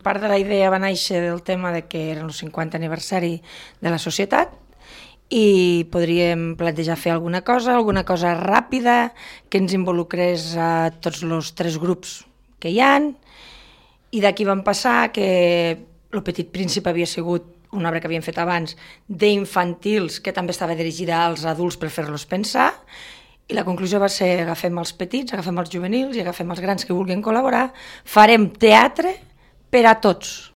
part de la idea va néixer del tema de que eren el 50 aniversari de la societat i podríem plantejar fer alguna cosa ràpida que ens involucrés a tots els 3 grups que hi ha, i d'aquí vam passar que El Petit Príncipe havia sigut una obra que havíem fet abans d'infantils que també estava dirigida als adults per fer-los pensar, i la conclusió va ser agafem els petits, agafem els juvenils i agafem els grans que vulguin col·laborar, farem teatre per a tots.